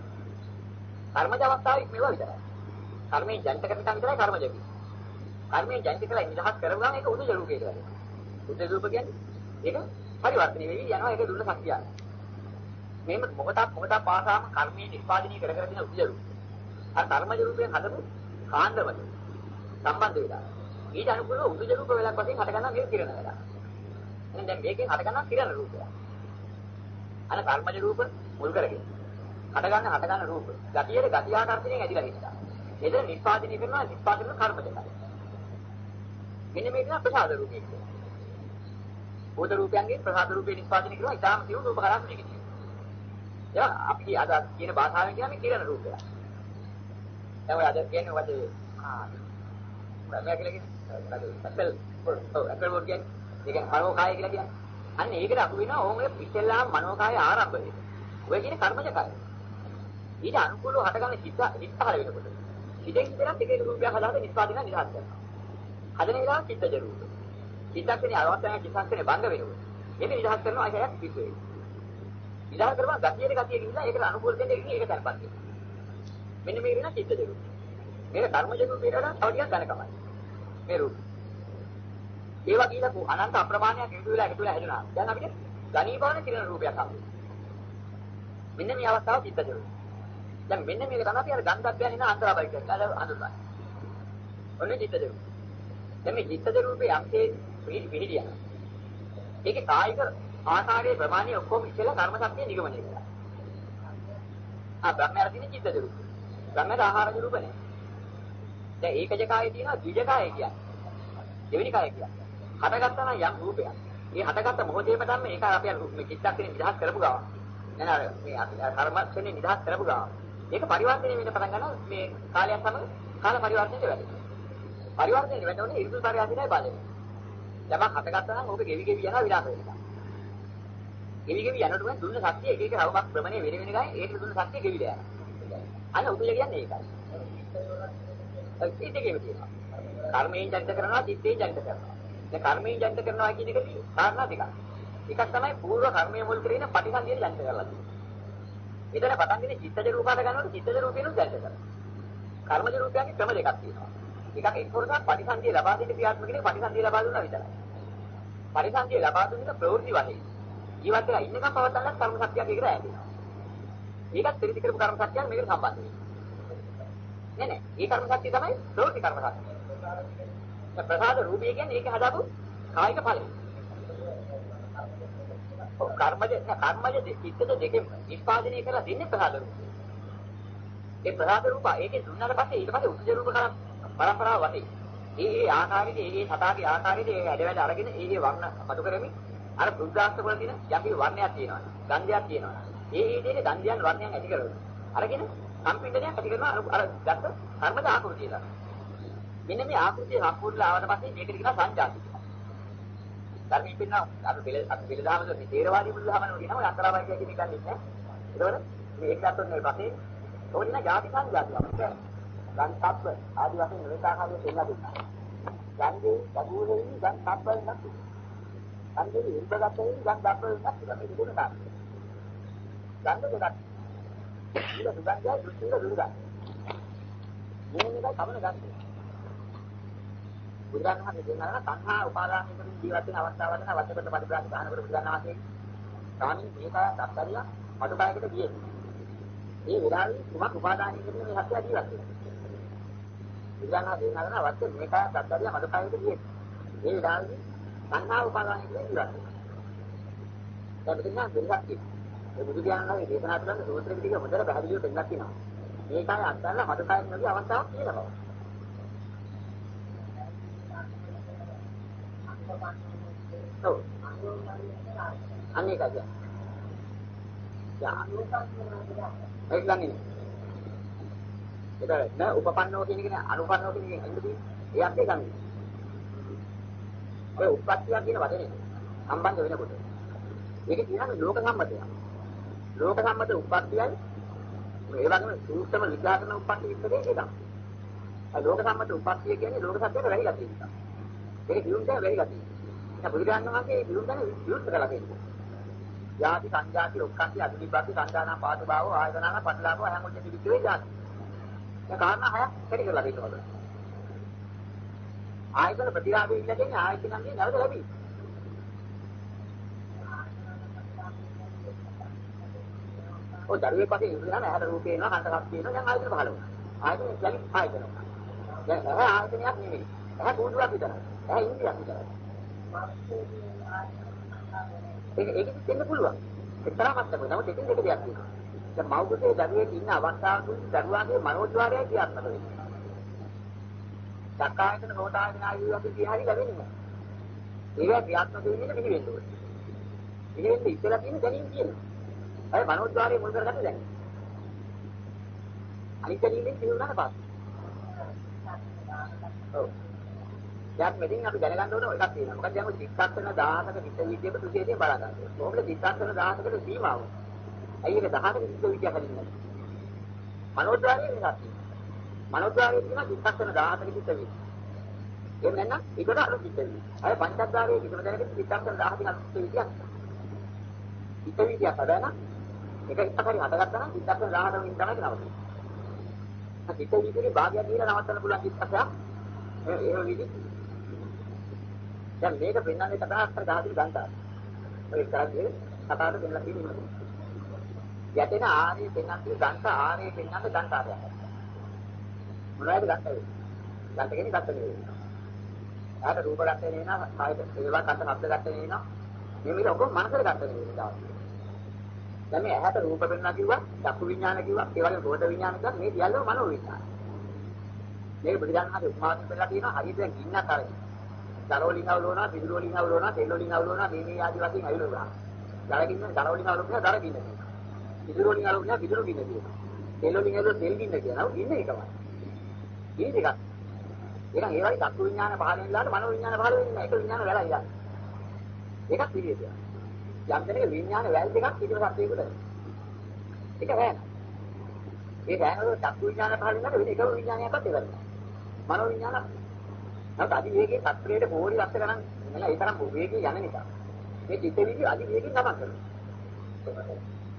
කර්මජ අවස්ථාව ඉක්මවා විතරයි. කර්මයෙන් ජනිත කරන එක විතරයි කර්මජ කියන්නේ. කර්මයෙන් ජනිත කළා නිදහස් කරගුවාම ඒක උදේ රූපේ කියලා. උදේ රූප කියන්නේ ඒක පරිවර්තනය වෙවි යනවා ඒක දුන්න ශක්තිය. මේක මොකටද මොකටද පාසාම කර්මයේ නිස්පාදනය කර කර දෙන උදේ රූප. අර කර්මජ රූපයෙන් හදපු කාණ්ඩවල සම්බන්ධ වෙලා. ඊට අනුකූලව උද්දජ රූප වේලක් වශයෙන් හට ගන්නවා මේ කිරණ වෙලා. එහෙනම් දැන් මේකෙන් හට ගන්නවා කිරණ රූපය. අර කර්මජ රූප මුල් කරගෙන හට ගන්න හට ගන්න රූප. ගතියේ ගතිය ආකර්ෂණයෙන් ඇදිලා හිටා. එතන නිස්පාදනය කරනවා නිස්පාදන කර්මජ කරයි. මෙන්න මේක තමයි ප්‍රසාද රූපය කියන්නේ. බෝධ රූපයන්ගේ ප්‍රසාද රූපේ නිස්පාදනය කරනවා ඊටාම සිව් රූප කරා මේකේ. එයා අපි අද කියන භාෂාවෙන් කියන්නේ කිරණ රූපය. දැන් ඔය අද කියන්නේ වදේ ආ මම කියලා කියන්නේ ඇපල් ඔව් ඇපල් වෝඩ් කියන්නේ ඒක මනෝකාය කියලා කියන්නේ. අන්න ඒකට අහු වෙනවා ඕම ඔය ඉස්සෙල්ලාම මනෝකාය ආරම්භ වෙන්නේ. ඔය කියන්නේ කර්මජ කාය. ඊට අනුකූලව හටගන්න චිත්ත විස්තර වෙනකොට. ඉතින් ඉතන ටිකේ රූපයක් හදාගෙන නිස්පාදනය නිදහස් කරනවා. හදන විලාස චිත්තජ රූප. චිත්තක්ෂණේ අවස්ථාවේ චිත්තක්ෂණේ භංග වෙනවා. ඒක නිදහස් කරනවා අයයක් පිටු වෙයි. නිදහස් කරපුවා ගතියේ ගතිය ගිහිල්ලා ඒකට අනුකූල දෙන්නේ ඒක තැන්පත් වෙනවා. මෙන්න මේක වෙන චිත්තජ රූප. මේක කර්මජ රූපේට වඩා තව ටිකක් ඝනකමයි. මේ රූප. ඒවා කියලා අනන්ත අප්‍රමාණයක් එකතු වෙලා එකතු වෙලා හැදෙනවා. දැන් අපිට ඝනීභවන කිරණ රූපයක් හම්බෙනවා. මෙන්න මේ අවස්ථාව චිත්තජ රූප. දැන් මෙන්න මේක තමයි අපි අර ගන්ධබ්බයන් ඉන්න අන්තරාබයි කියන්නේ. අර අඳුරන. ඔන්නේ චිත්තජ රූප. දැන් මේ චිත්තජ රූපේ යම්සේ පිළිදියා. ඒකේ කායික ආකාරයේ ප්‍රමාණය ඔක්කොම ඉස්සෙල්ලා කර්ම ශක්තිය නිගමනය කරනවා. ආ බ්‍රහ්මයාට තියෙන චිත්තජ රූප. බ්‍රහ්මයාට ආහාරජ රූප නැහැ. දැන් ඒකජ කායේ තියෙනවා ද්විජ කාය කියන්නේ. දෙවෙනි කාය කියන්නේ. හටගත්තා නම් යම් රූපයක්. මේ හටගත්ත මොහොතේම තමයි ඒක අපි මේ චිත්තක්ෂණේ නිදහස් කරපු ගාව. නේද අර මේ කර්මස්කනේ නිදහස් කරපු ගාව. ඒක පරිවර්තනය වෙන්න පටන් ගන්නවා මේ කාලයක් සමග කාල පරිවර්තනයට වෙනවා. පරිවර්තනය වෙනකොට ඉරිදු පරිවර්තනයයි බලන්නේ. යමක් හටගත්තා නම් ඕක ගෙවි ගෙවි යනවා විලාස වෙනවා. ගෙවි ගෙවි යනකොට දුන්න ශක්තිය එක එක රවමක් ප්‍රමණය වෙන වෙන ගානේ ඒක දුන්න ශක්තිය ගෙවිලා යනවා. අන්න උදේ කියන්නේ ඒකයි. ඒක දෙකේම තියෙනවා. කර්මයෙන් ජනිත කරනවා චිත්තයෙන් ජනිත කරනවා. දැන් කර්මයෙන් ජනිත කරනවා කියන එකදී කාරණා දෙකක්. එකක් තමයි පූර්ව කර්මයේ මුල් කරගෙන පටිසන්ධිය ජනිත කරලා තියෙන්නේ. ඊටන පටන් ගෙන චිත්තජ රූපාට ගන්නකොට චිත්තජ රූපේනු ජනිත කරනවා. කර්මජ රූපයන්ගේ ක්‍රම දෙකක් තියෙනවා. එකක් එක් කොටසක් පටිසන්ධිය ලබා දෙන්න ක්‍රියාත්මක කෙනෙක් පටිසන්ධිය ලබා දුන්නා විතරයි. පටිසන්ධිය ලබා දුන්න ප්‍රවෘත්ති වශයෙන් ජීවත් වෙලා ඉන්නකම් පවත්තන්න කර්ම ශක්තියක් එකට ඇදෙනවා. ඒකත් ත්‍රිවිධ කරපු කර්ම ශක්තියක් මේකට සම්බන්ධ වෙනවා. නේ නේ. ඒ කර්ම ශක්තිය තමයි ප්‍රවෘත්ති කර්ම ශක්තිය. ප්‍රසාද රූපය කියන්නේ ඒක හදාපු කායික ඵලය. ඔව් කර්මජ කර්මජ චිත්තජ දෙකෙන් නිස්පාදනය කරලා දෙන්නේ ප්‍රසාද රූපය. ඒ ප්‍රසාද රූප ඒකේ දුන්නාට පස්සේ ඊට පස්සේ උද්ද රූප කරා පරම්පරාව වටේ. ඒ ඒ ආකාරයේ ඒ ඒ සතාගේ ආකාරයේ ඒ වැඩ වැඩ අරගෙන ඒ ඒ වර්ණ මතු කරමින් අර බුද්ධාස්ත වල තියෙන යම්කි වර්ණයක් තියෙනවා. ගන්ධයක් තියෙනවා. ඒ ඒ දෙයේ ගන්ධයන් වර්ණයන් ඇති කරනවා. අරගෙන සම්පින්දනයක් ඇති කරනවා අර අර ගත්ත කර්මජ ආකෘතිය දානවා. මෙන්න මේ ආකෘතිය සම්පූර්ණ ආවට පස්සේ මේකට කියනවා සංජාති. ධර්මයෙන් පින්න අර පිළ අර පිළදහමද මේ තේරවාදී බුදුදහමන කියනවා ඔය අන්තරාවයි කියන එක ගන්නෙ නැහැ. ඒකවල මේක ගත්තොත් මේ පස්සේ ඕනින ಜಾති සංජාතියක්. ගන්තබ්බ ආදි වශයෙන් මේක ආකාරයෙන් දෙන්න දුන්නා. ගන්දේ දගුලේ ගන්තබ්බ නැතු. ගන්දේ ඉල්බගතේ ගන්තබ්බ නැතු. මේ දුන්න තා. ගන්ද දෙකක්. ඊළ සුගන්ධය දුස්සීල දුරුදා. මේ මේක කවන ගන්දේ. බුදුරජාණන් වහන්සේ කියනවා තණ්හා උපාදාන වලින් ජීවත් වෙන අවස්ථාවල නම් වචකට පරිබ්‍රාජ ගන්න කර බුදුරජාණන් වහන්සේ ස්වාමීන් මේක දත්තරියා මඩුකායකට ගියේ. ඒ විරාලි කුමක් උපාදානය කරන මේ සත්‍ය ජීවත් වෙනවා. බුදුරජාණන් වහන්සේ කියනවා වචක මේක දත්තරියා මඩුකායකට ගියේ. ඒ විරාලි තණ්හා උපාදාන වලින් ජීවත් වෙනවා. දැන් දෙන්නා දෙන්නක් තියෙනවා. ඒ බුදුරජාණන් වහන්සේ දේශනා කරන සූත්‍ර පිටක හොඳට පැහැදිලිව දෙන්නක් තියෙනවා. මේකයි අත්දැකලා මඩුකායකට නැති අවස්ථාවක් කියලා බව. ඔව් අනේක අද යා ඒක ලන්නේ ඒක නෑ උපපන්නෝ කියන එකනේ අනුපන්නෝ කියන එකෙන් එන්නේ ඒත් ඒ ගන්න ඔය උපපත්තිය කියන වචනේ සම්බන්ධ වෙනකොට ඒක කියන්නේ ලෝක සම්මතය ලෝක සම්මත උපපත්තියයි ඒ වගේම සූක්ෂම විග්‍රහන උපපත්ති විතරේ ඒක තමයි ලෝක සම්මත උපපත්තිය කියන්නේ ලෝක සත්‍යයට වැහිලා තියෙනවා ඒක දියුම්ට වැහිලා තියෙනවා දැන් බුදුරජාණන් වහන්සේ විරුද්ධ විරුද්ධ කළා කියන්නේ. යාති සංජාති ඔක්කාන්ති අදුලිබ්බති සංජානා පාදභාව ආයතනනා පටලාව හැමෝටම පිළිතුරේ જાති. දැන් කාරණා හයක් හරි කරලා දෙන්නවා. ආයතන ප්‍රතිලාභය ඉල්ලන්නේ ආයතනන්නේ නැවත ලැබී. ඔය දරුවේ පස්සේ ඉඳලා නැහැට රූපේ එනවා කන්ට රස් තියෙනවා දැන් ආයතන පහළ වුණා. ආයතන කියන්නේ ආයතන. දැන් ඇහැ ආයතනයක් නෙමෙයි. ඇහැ කූඩුවක් විතරයි. ඇහැ ඉන්ද්‍රියක් විතරයි. ඒක ඒක දෙන්න පුළුවන්. එතරම්වත් තමයි. නමුත් දෙකින් දෙක දෙයක් තියෙනවා. දැන් මව්කුසේ දරුවෙක් ඉන්න අවස්ථාවකදී දරුවාගේ මනෝද්වාරය ක්‍රියාත්මක වෙනවා. සක්කායතන රෝධායතන ආයු අපි දිහාරි ලැබෙන්නේ නැහැ. ඒක ක්‍රියාත්මක වෙන්නේ පිළි වෙන්න ඕනේ. පිළි වෙන්න ඉස්සලා තියෙන දැනීම කියනවා. අය මනෝද්වාරය මුල් කරගන්න දැන. අනිත් දැනීමෙන් පිළිුණාට පස්සේ. ඔව්. දැන් මෙදින් අපි දැනගන්න ඕන එකක් තියෙනවා. මොකද දැන් ඔය චිත්තක්ෂණ දහසක චිත්ත විද්‍යාව තුසියදී බලා ගන්න ඕනේ. මොකද චිත්තක්ෂණ දහසකට සීමාව. ඇයි ඒක දහසක චිත්ත විද්‍යාව හරින්නේ නැහැ. මනෝද්වාරයේ වෙනස්. මනෝද්වාරයේ තියෙන චිත්තක්ෂණ දහසක චිත්ත විද්‍යාව. ඒ නැත්නම් ඒකට අර චිත්ත විද්‍යාව. අය පංචද්වාරයේ කිසිම දැනගෙන චිත්තක්ෂණ දහසකින් අර චිත්ත විද්‍යාව. චිත්ත විද්‍යාව හදන එක එකක් හරි හදගත්තා නම් චිත්තක්ෂණ දහසකින් තමයි නවතින්නේ. චිත්ත විද්‍යාවේ භාගය කියලා නවත්තන්න පුළුවන් චිත්තක්ෂණ ඒ විදි දැන් මේක පෙන්වන්නේ කතා අක්ෂර දහසකින් ගන්නවා. ඔය කරන්නේ කතාවට දෙන්න තියෙන්නේ. යැදෙන ආරේ පෙන්වන්නේ ගන්ත ආරේ පෙන්වන්නේ ගන්තාරයක්. මොනවද ගන්තේ? ගන්ත කියන්නේ ගත්ත නෙවෙයි. ආට රූප ගත්තේ නේ නා, ආයත ඒවා ගත්ත ශබ්ද ගත්තේ නේ නා. මේ මේක ඔක්කොම මනසට ගත්තේ නෙවෙයි දාන්න. දැන් මේ ඇහැට රූප පෙන්වනවා කිව්වා, චක්කු විඥාන කිව්වා, ඒ වගේම සෝත විඥාන කිව්වා, මේ සියල්ලම මනෝ විඥාන. මේක පිළිගන්නාට උපමාවක් වෙලා තියෙනවා හරියට දැන් ගින්නක් අරගෙන. දරවලින් අවුලනවා, පිටුරු වලින් අවුලනවා, තෙල් වලින් අවුලනවා, මේ මේ ආදි වශයෙන් අවුලනවා. දරගින්න දරවලින් අවුලනවා, දර ගින්න කියනවා. පිටුරු වලින් අවුලනවා, පිටුරු ගින්න කියනවා. තෙල් වලින් අවුලනවා, තෙල් ගින්න කියනවා. ගින්න එකමයි. මේ දෙකක්. ඒක ඒ වගේ චක්කු විඥාන පහළ වෙනලාට මනෝ විඥාන පහළ වෙන්නේ නැහැ. ඒක විඥාන වැලයි යන්නේ. ඒකත් පිළියෙතියක්. යම් දෙනක විඥාන වැල් දෙකක් පිටුරු සත්‍යයකට. ඒක වැය. ඒ වැයවල චක්කු විඥාන පහළ වෙනකොට වෙන එක විඥානයක්වත් ඒකයි. මනෝ විඥාන නැත්නම් අදි වේගයේ සත්‍යයට පොරි ලක්ෂ ගණන් නෑ ඒ තරම් වේගය යන නිසා මේ චිත්ත විදි අදි වේගයෙන් ගමන් කරනවා.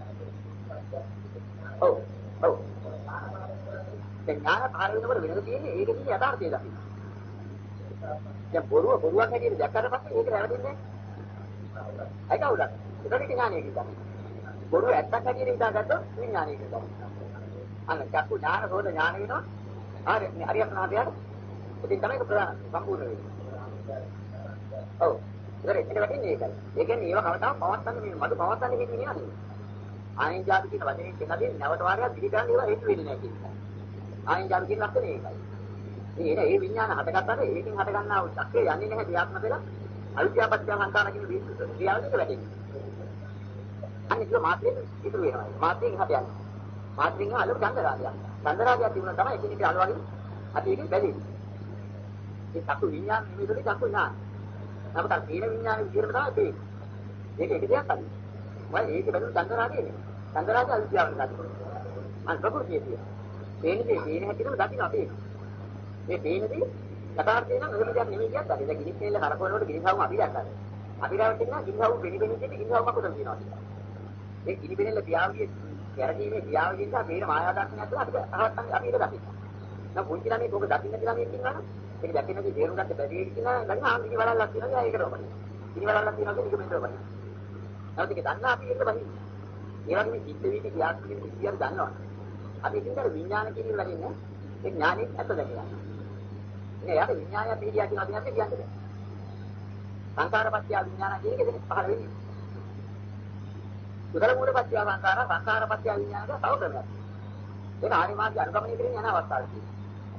ඔව් ඔව් දැන් ඥාන පාර වෙනකොට වෙනද තියෙන්නේ ඒකේ යථාර්ථය දකින්න. දැන් බොරුව බොරුවක් හැටියට දැක්කට පස්සේ ඒක රැවටෙන්නේ නෑ. ඒක අවුලක්. ඒකට ඥානය කියනවා. බොරුව ඇත්තක් හැටියට හිතාගත්තොත් විඥානය කියනවා. අන්න චක්කු ඥාන රෝධ ඥාන වෙනවා. හරි හරියට නාදයට ඉතින් තමයි ප්‍රධාන සම්පූර්ණ වෙන්නේ. ඔව්. ඒක එතන වැටෙන්නේ ඒකයි. ඒ කියන්නේ ඒව කවදාම පවත්තන්නේ මේ මඩු පවත්තන්නේ කියන්නේ නෑ. ආයන් ජාති කියන වචනේ කියනදී නැවත වාරයක් දිවි ගන්න ඒවා හේතු වෙන්නේ නැහැ කියන්නේ. ආයන් ජාති කියන ලක්ෂණය ඒකයි. මේ ඒ විඥාන හටගත්තාට ඒකෙන් හට ගන්නා වූ ශක්තිය යන්නේ නැහැ ක්‍රියාත්මක වෙලා අවිද්‍යාපත්‍ය සංකාර කියන ක්‍රියාවලියට වැටෙන්නේ. අන්න ඒක මාත්‍රේ ඉතුරු වෙනවා. මාත්‍රෙන් හට යන්නේ. මාත්‍රෙන් අලු චන්දරාගය. චන්දරාගය තිබුණා තමයි එකිනෙක අලුවගේ අපි ඒකෙන් බැඳෙන්නේ. ඒ චක්කු විඥාන නෙමෙයි චක්කු විඥාන. නමුත් අර තීන විඥාන විදිහටම තමයි තියෙන්නේ. මේක එක දෙයක් අල්ල. මම ඒක බැලුව චන්දරාගය නෙමෙයි. චන්දරාගය අවිද්‍යාව නෙමෙයි. මම ප්‍රകൃතිය කියන. තේන්නේ තේන හැටිම දකින්න අපි. මේ තේනදී යථාර්ථය නම් එහෙම දෙයක් නෙමෙයි කියත් අපි දැන් ගිනිත් තේල්ල කරකවනකොට ගිනිසවුම අපි දැක්කද? අපි රැවටෙන්න ගිනිසවුම පිළිපෙන්නේ දෙන්නේ ගිනිසවුම කොටද කියනවා. මේ ගිනිපෙනෙල්ල පියාවියේ කැරදීමේ පියාවියේ නිසා තේන මායාව දක්ෂණයක් තුළ අපිට අහත්තන් අපි ඒක දකින්න. නම් පුංචි ළමයි කෝක දකින්න කියලා මේ කියනවා. ඒක දැකින්නදී තේරුම් ගන්න බැරි කියන ගන්න ආන්දික වලල්ලක් තියෙනවා ඒකට ඔබයි. ඉනි වලල්ලක් තියෙනවා කියන එක මෙතන ඔබයි. නැවත ඒක දන්නා අපි ඒක බහි. ඒ වගේ චිත්ත වීති ක්‍රියාත්මක විදියට දන්නවා. අපි ඉතින්තර විඥාන කියන එක ලැබෙන්නේ ඒ ඥානෙත් ඇත්ත දැකලා. මේ යාට විඥානය පිළිගියා කියන අපි නැත්නම් කියන්නේ. සංකාරපත්‍ය විඥාන කියන එක දෙක පහළ වෙන්නේ. උදල මූලපත්‍ය සංකාර සංකාරපත්‍ය විඥානක තව ක්‍රමයක්. ඒක ආරි මාර්ගය අනුගමනය කරගෙන යන අවස්ථාවක් තියෙනවා.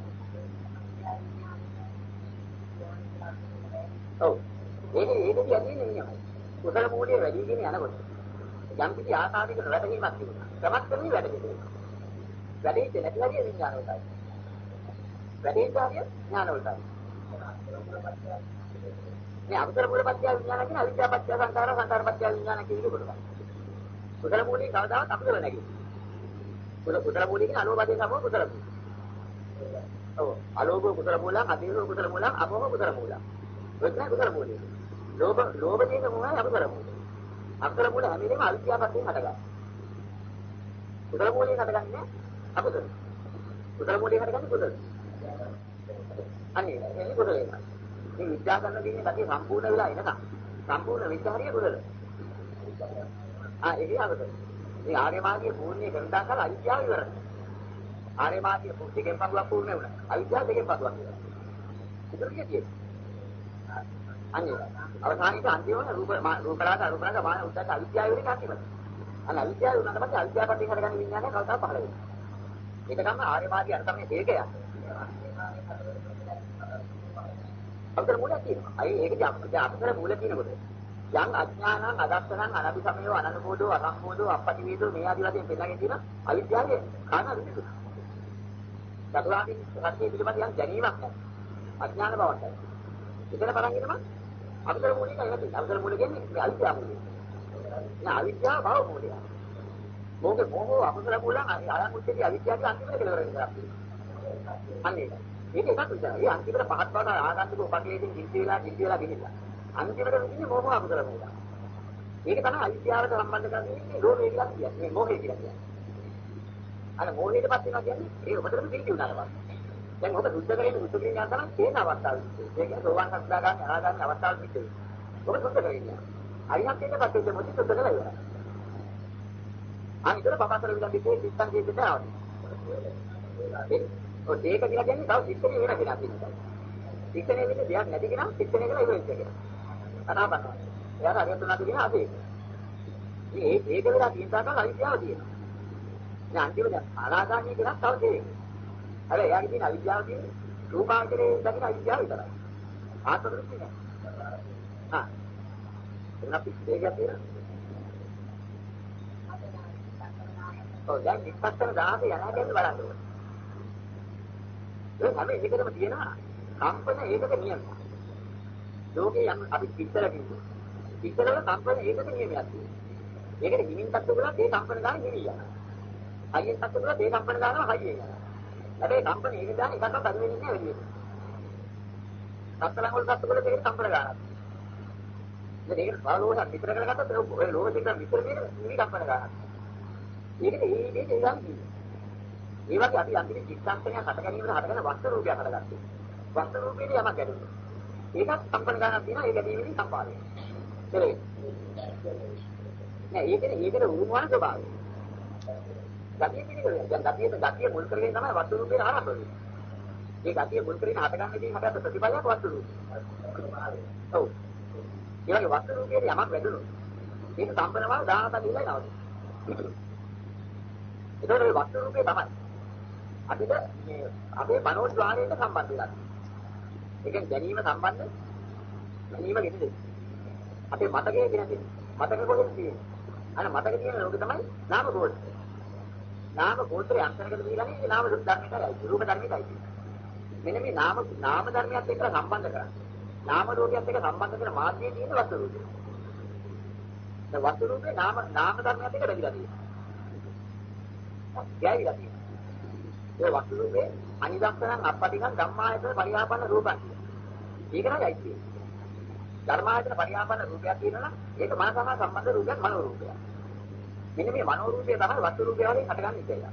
ඔව්. ඒක ඒකදී ඇදෙන්නේ නෙමෙයි. උදල මූලයේ වැඩි කියන යනකොට යම් කිසි ආකාරයකට වැටීමක් තිබුණා. ක්‍රමස්කරණي වැටෙන්නේ. වැඩිච්ච නැති හරිය විඥාන වලටයි. වැඩිච්ච හරිය ඥාන වලටයි. මේ අකුසල මූලපත්‍ය විඥාන කියන අවිද්‍යාපත්‍ය සංකාර සංකාරපත්‍ය විඥාන කියන එක කොටයි. කුසල මූලයේ කවදාවත් අකුසල නැගී. කුසල මූලයේ කියන අලෝභයෙන් තමයි කුසල මූල. ඔව්. අලෝභ කුසල මූල, අදීන කුසල මූල, අමෝහ කුසල මූල. ඔය තමයි කුසල මූලය. ලෝභ ලෝභ කියන මූලය අකුසල මූල. අකුසල මූල හැම වෙලේම අවිද්‍යාවයෙන් හටගන්නවා. කුසල මූලයෙන් හටගන්නේ අකුසල. කුසල මූලයෙන් හටගන්නේ කුසල. අනේ ඒක කුසලයි. මේ විද්‍යා කරන දෙන්නේ කතිය සම්පූර්ණ වෙලා එනකම්. සම්පූර්ණ විද්‍යාරිය කුසල. ආ ඒක ආවද? මේ ආර්ය මාර්ගයේ පූර්ණේ කරලා කල අවිද්‍යාව ඉවරයි. ආර්ය මාර්ගයේ දෙකෙන් පසුවක් පූර්ණ වුණා. අවිද්‍යාව දෙකෙන් පසුවක් වෙනවා. ඉතින් කියේ. අනේ අවසානයේ අන්තිම රූප රූපලාට අරූපලාට මාන උද්දට අවිද්‍යාව වෙන්නේ කාටිවල. අන්න අවිද්‍යාව උනට පස්සේ අවිද්‍යාව පැත්තෙන් හටගන්න විඥානය කවදාවත් පහළ වෙන්නේ. ඒක තමයි ආර්ය මාර්ගය අර තමයි ඒකය. අපතර මූලයක් තියෙනවා. අයි ඒකදී අපතර මූලය තියෙනකොට යම් අඥානං අදස්සනං අනபிසමයෝ අනනුබෝධෝ අසම්බෝධෝ අපටිවේදෝ මේ ආදී වශයෙන් පෙන්නගෙන තියෙන අවිද්‍යාවේ කාරණා විදිහට. චතුරාර්ය සත්‍ය පිළිබඳ යම් දැනීමක් නැහැ. අඥාන බවක් නැහැ. ඉතන බලන් ඉන්නම අපතර මූලික ඒවා තියෙනවා. අපතර මූලික කියන්නේ අවිද්‍යාව මූලික. නෑ අවිද්‍යාව භව මූලික. මොකද මොහොත අපතර මූලං අයන් උච්චේ අවිද්‍යාවේ අන්තිමට කෙලවර වෙනවා. අන්නේ මේක එකක් විතරයි. ඒ අන්තිමට පහත් බවට ආගන්තුක උපකේකින් කිසි වෙලා කිසි වෙලා ගිහිල්ලා. අන්තිමට වෙන්නේ මොහොම අපතර මූලං. මේක තමයි අවිද්‍යාවට සම්බන්ධ කරන්නේ ලෝභය කියලා කියන්නේ. මේ මොහේ කියලා කියන්නේ. අර මොහේටපත් වෙනවා කියන්නේ ඒ ඔබටම පිළිති උනාට පස්සේ. දැන් ඔබ සුද්ධ කරගෙන සුද්ධ කරගෙන යන තරම් තේන අවස්ථාවක්. ඒ කියන්නේ සෝවාන් හත්දා ගන්න අනාගාමී අවස්ථාවක් පිටේ. ඔබ සුද්ධ කරගෙන යනවා. අරිහත් එකපත් වෙච්ච මොකද සුද්ධ කරලා ඉවරයි. අනිතර පපතර විලම් පිටේ සිත්තන් දෙකට ආවද. ඔය ඒක කියලා කියන්නේ තව සිත්තනේ වෙන කෙනෙක් ඉන්නවා. සිත්තනේ වෙන්නේ දෙයක් නැති කෙනා සිත්තනේ කියලා ඉවර වෙච්ච කෙනා. අනාපත. එයාට අරියත් උනාද කියන අදේ. මේ ඒක වෙලා තියෙන තාක්කල් අවිද්‍යාව තියෙනවා. දැන් අන්තිමට අනාගාමී කෙනා තව තියෙනවා. අර එයාගේ තියෙන අවිද්‍යාව කියන්නේ රූපාවචරයේ දකින අවිද්‍යාව විතරයි. ආත්ම දෘෂ්ටි නෑ. හා. එන්න අපි දෙයක් තියෙනවා. ඔව් දැන් විපස්සන දාහේ යනවා කියන්නේ බලන්න ඕනේ. ඒ හැම එකකටම තියෙනවා කම්පන ඒකක නියම. ලෝකේ යම් අපි පිටතර කිව්වොත් පිටතර වල කම්පන ඒකක නියමයක් තියෙනවා. ඒකට හිමින් තත්ත්ව වල ඒ කම්පන දාන හිමි යනවා. හයියෙන් තත්ත්ව වල ඒ කම්පන දානවා හයියෙන් යනවා. හැබැයි කම්පන ඒක දාන එකක්වත් අඩු වෙන්නේ නැහැ වෙන්නේ. සත්තරන් වල තත්ත්ව වල ඒක කම්පන ගන්නවා. ඉතින් ඒක බලෝසක් විතර කරගත්තොත් ඔය ලෝක දෙක විතර මේක නිවි කම්පන ගන්නවා. ඒකනේ මේ මේ ඒ ගන්නේ. ඒ වගේ අපි අන්තිමේ චිත්තංශනයක් හට ගැනීමකට හටගෙන වස්තු රූපයක් හටගත්තා. වස්තු රූපේදී යමක් ගැටුණා. ඒකත් කම්පන ගන්නක් තියෙනවා ඒක ගැටීමෙන් සම්පාදනය. හරි. නෑ ඒකනේ ඒකේ උරුමවන ස්වභාවය. ගතිය පිළිගන්නේ. දැන් ගතියට ගතිය මුල් කරගෙන තමයි වස්තු රූපේ ආරම්භ වෙන්නේ. මේ ගතිය මුල් කරගෙන හටගන්නදී හටගත්ත ප්‍රතිපලයක් වස්තු රූපය. ඔව්. ඒ වගේ වස්තු රූපේදී යමක් වැදුණොත් ඒක සම්පන්නව දාහත දිලා යනවා. ඒතකොට මේ වස්තු රූපේ තමයි අපිට මේ අපේ මනෝද්වාරයට සම්බන්ධ වෙලා තියෙන්නේ. ඒ කියන්නේ දැනීම සම්බන්ධ දැනීම ගෙන්නේ. අපේ මතකයේ කියන්නේ මතක කොහෙද තියෙන්නේ? අර මතක තියෙන ලෝකෙ තමයි නාම ගෝත්‍රය. නාම ගෝත්‍රය අන්තර්ගත දීලානේ නාම ධර්මයටයි රූප ධර්මයටයි. මෙන්න මේ නාම නාම ධර්මයත් එක්ක සම්බන්ධ කරන්නේ. නාම රූපයත් එක්ක සම්බන්ධ කරන මාධ්‍යයේ තියෙන වස්තු රූපය. දැන් වස්තු රූපේ නාම නාම ධර්මයත් එක්ක බැඳලා තියෙනවා. ගැවිලා තියෙනවා. ඒ වස්තු රූපේ අනිදස්සනං අපටිගං ධම්මායතන පරියාපන්න රූපං. ඒක නයි ඇයි. ධර්මායතන පරියාපන්න රූපයක් තියෙනවා ඒක මනස සහ සම්බන්ධ රූපයක් මනෝ රූපයක්. මෙන්න මේ මනෝ රූපය තමයි වස්තු රූපය වලින් හටගන්නේ කියලා.